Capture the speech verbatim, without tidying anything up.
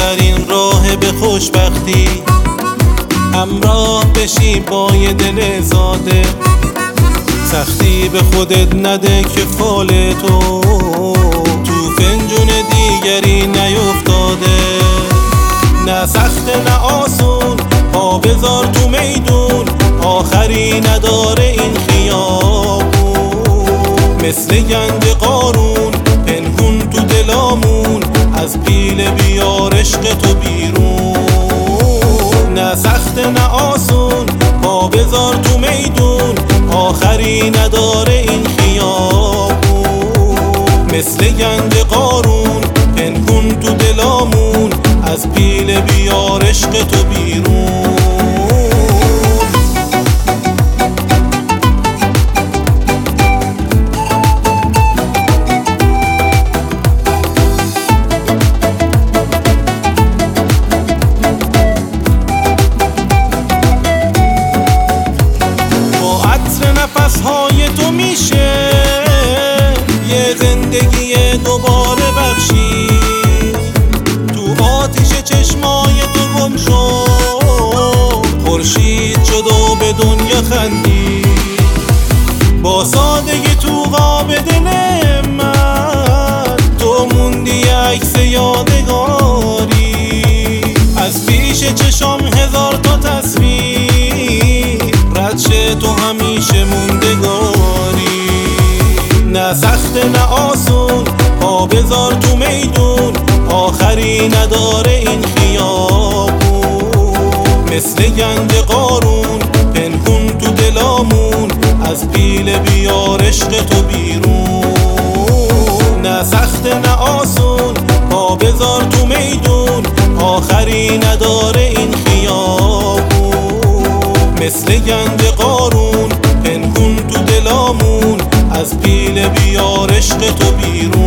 بهترین راه به خوشبختی، همراه بشی با یه دل زاده. سختی به خودت نده که فال تو تو فنجون دیگری نیفتاده. نه سخت نه آسون، پا بذار تو میدون، آخری نداره این خیابون. مثل گنج قارون پنهون تو دلامون، از پیله بیار عشق تو بیرون. نه سخت نه آسون، پا بذار تو میدون، آخری نداره این خیابون. مثل گنج قارون پنهون تو دلامون، از پیله بیار عشق تو بیرون. نفس‌های تو میشه یه زندگی دوباره بخشی. تو آتیش چشمای تو گم شد، خورشید شد و به دنیا خندی. با سادگی تو قاب دل من، تو موندی عکس یادگاری. از پیش چشم هزار تا تصویر، رد شه تو همیشه موندگاری. نه سخت نه آسون، پا بذار تو میدون، آخری نداره این خیابون. مثل گنج قارون پنهون تو دلامون، از پیله بیار عشق تو بیرون. نه سخت نه آسون، پا بذار تو میدون، آخری نداره این خیابون. مثل گنج قارون پنهون تو دلامون، از پیله بیار عشق تو بیرون.